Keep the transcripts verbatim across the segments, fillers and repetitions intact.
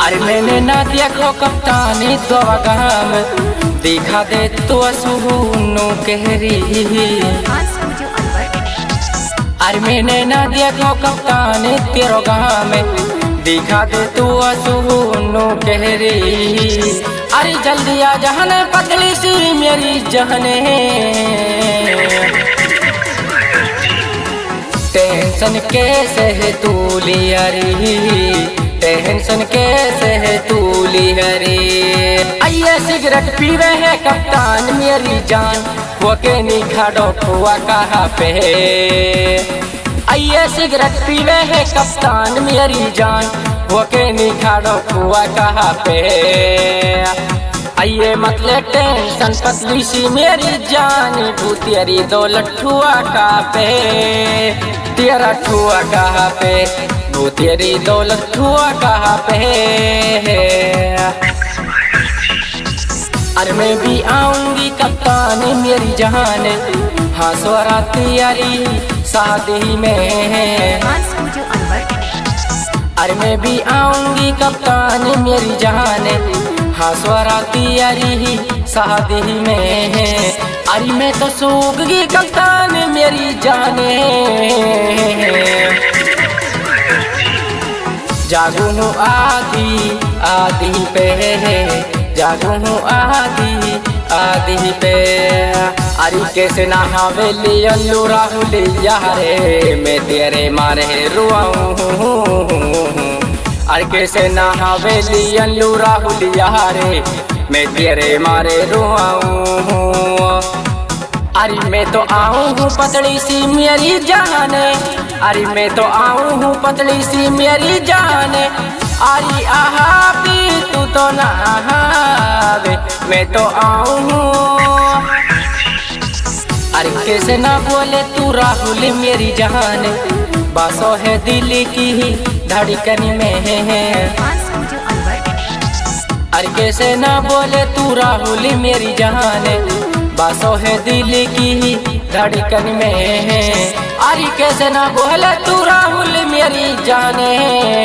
अरे मैंने ना देखो कप्तानी दवागाम दिखा दे तो सुनो कहरी। अरे मैंने ना देखो कप्तानी तेरो गाँव में दिखा दे तो सुनो कहरी। अरे जल्दी आ जहने पतली सी मेरी जहने, टेंशन कैसे है तू लिया री, टेंशन कैसे है तू लिया रे। आइए सिगरेट पीवे है कप्तान मेरी जान, वो के निखाड़ो खुआ कहाँ पे। आइए सिगरेट पीवे है कप्तान मेरी जान, वो के निखाड़ो खुआ कहाँ पे। आइए मतलब टेंशन पतली सी मेरी जान, तू तेरी दौलत ठुआ कहाँ पे, तेरा ठुआ कहाँ पे, वो तेरी दौलत ठुआ कहाँ पे। अरे मैं भी आऊंगी कप्तान मेरी जान, हाँ स्वरा तैयारी शादी में। अरे मैं भी आऊंगी कप्तान मेरी जान, हाँ स्वरा तैयारी शादी में। अरे मैं तो सूखगी कप्तान मेरी जाने, जागू हूँ आधी आधी पे, जागू हूँ आधी आधी पे। अरे कैसे नहावे लियल्लू राहुल यारे, मैं तेरे मारे रुआऊँ। अरे कैसे नहावे लियल्लू राहुल यारे, मैं तेरे मारे रुआऊँ। अरे मैं तो आऊँ हूँ पतली सी मेरी जाने, अरे मैं तो आऊँ हूँ पतली सी मेरी जाने। अरे आहा पी तू तो नहावे, मैं तो आऊँ हूँ। अरे कैसे ना बोले तू राहुल मेरी जान, बासो है दिल की धड़कन में। अरे कैसे ना बोले तू राहुल मेरी जान, बासो है दिल की धड़कन में। अरे कैसे ना बोले तू राहुल मेरी जाने,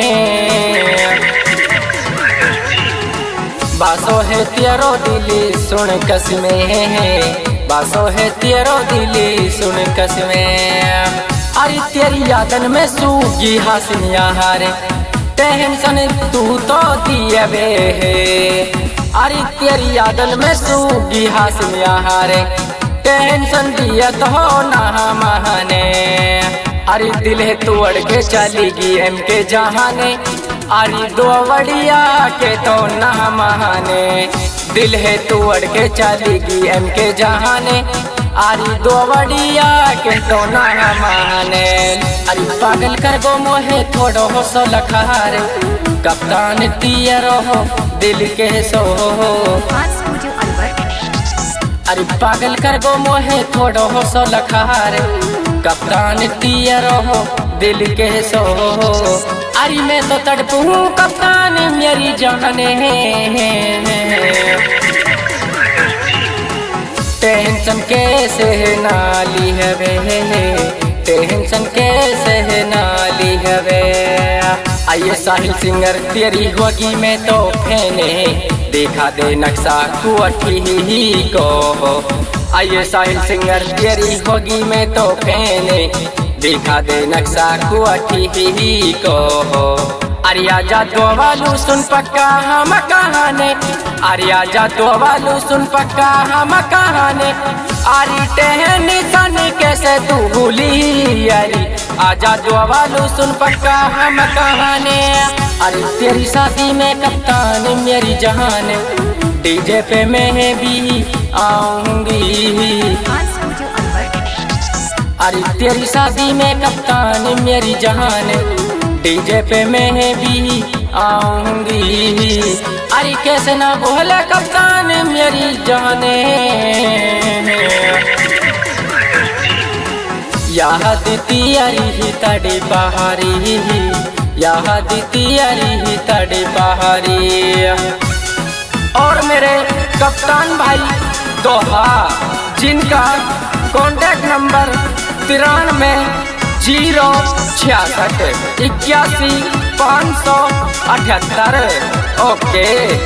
बासो है तेरो दिल सुन कसमें, बासो है तेरो दिल सुन कसमें। अरे तेरी यादन में सूगी हंसनिया हारे, टेंशन तू तो दिए बे। अरे तेरी यादन में सूगी हंसनिया हारे, टेंशन दिया तो ना महाने। अरे दिल है तू अड़ के चलेगी एम के जहाने, अरे दो वड़िया के तो ना महाने। दिल है तू अड़ के चलेगी एम के जहाने, अरे दो वड़िया के तो ना माने। अरे पागल कर गो मोहे थोड़ो हो सो लखारे, कप्तान तियरो हो दिल के सो। अरे पागल कर गो मोहे थोड़ो हो सो लखारे, कप्तान तियरो हो दिल के सो। अरे मैं तो तड़पू कप्तान मेरी जाने, टेंशन कैसे है नाली हवे, टेंशन कैसे है नाली हवे। आइए साहिल सिंगर तेरी होगी मैं तो फेने, देखा दे नक्शा कुअठी ही को। आइए साहिल सिंगर तेरी होगी मैं तो फेने, देखा दे नक्शा कुअठी ही को। अरे आजा दो वालू सुन पक्का हम कहाने, अरे आजा दो वालू सुन पक्का हम कहाने। अरे टेंशन कैसे तू भूली, अरे आजा दो वालू सुन पक्का हम कहाने। अरे तेरी शादी में कप्तान मेरी जान, डीजे पे मैं भी आऊंगी। अरे तेरी शादी में कप्तान मेरी जान, डीजे पे मैं भी आऊंगी। अरे कैसे ना बोले कप्तान मेरी जाने, याद तियारी तड़ी बहारी, याद तियारी तड़ी बहारी। और मेरे कप्तान भाई दोहा, जिनका कॉन्टैक्ट नंबर तिरानवे जीरो छियासठ इक्यासी पाँच सौ अठहत्तर। ओके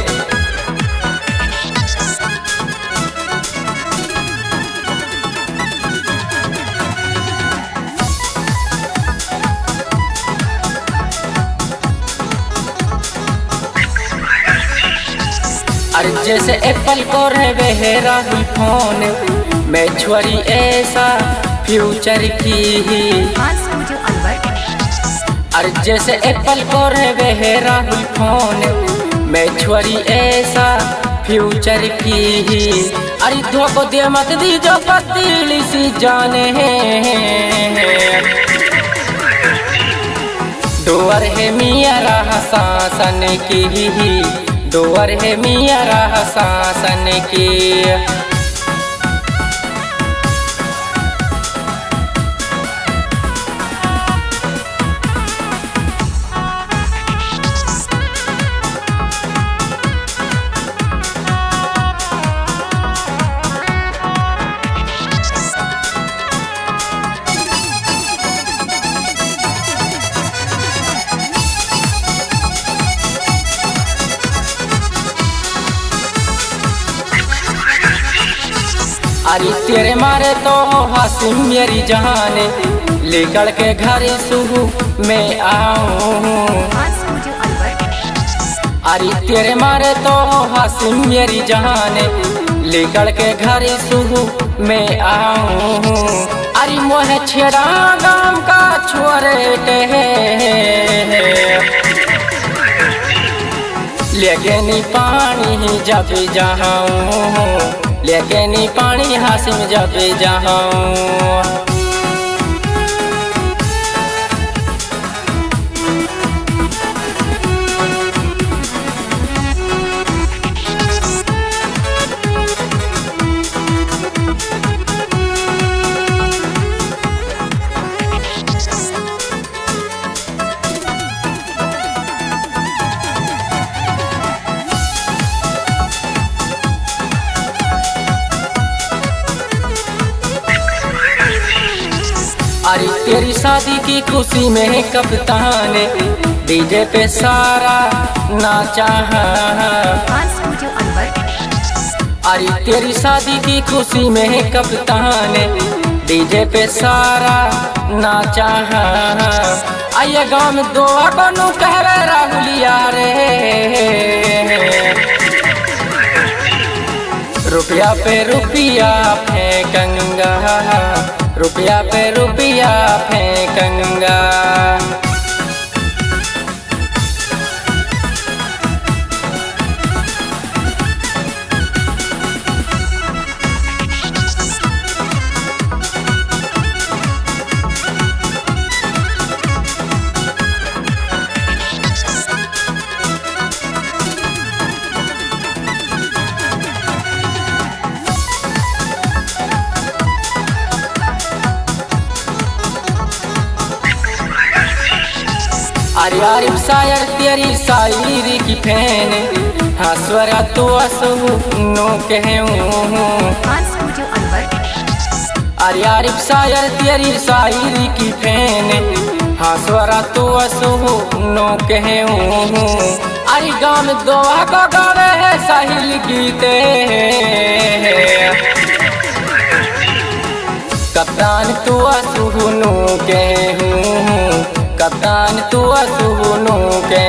अरे जैसे एप्पल को रहे राहुल फोन मैं छोरी ऐसा फ्यूचर की ही। अरे जैसे एप्पल को रहे राहुल फोन मैं छोरी ऐसा फ्यूचर की ही। अरे धोखो दे मत दी जो पतीली सी जाने डोर है मिया रहा शासन की ही। डोर है मिया रहा शासन की। अरे तेरे मारे तो हासिम मेरी जाने लेकर के घर सुहू मैं आऊं। अरे तेरे मारे तो हासिम मेरी जाने लेकर के घर सुहू मैं आऊं। अरे मोह छेड़ा गाम का छोरे लेके नी पानी जब जाऊं। लेके नी पानी हासिम जब जाऊं। अरे तेरी शादी की खुशी में कप्तान डीजे पे सारा नाचा। अरे तेरी शादी की खुशी में कप्तान डीजे पे सारा नाचा। आइए गाँव में दो बनु कहवे राहुलिया रे रुपया पे रुपया फेंकंगा। रुपया पे रुपया फेंकंगा। अरे आरिफ शायर तेरी शायरी की फैन हंसवरा तो नो कहूँ। अरे आरिफ शायर तेरी शायरी की फैन हंसवरा तो नो कहूँ। अरे गाँव में दोहा को गावे है साहिल गीते कप्तान तू सुनो कहूँ। कप्तान तू सुनो के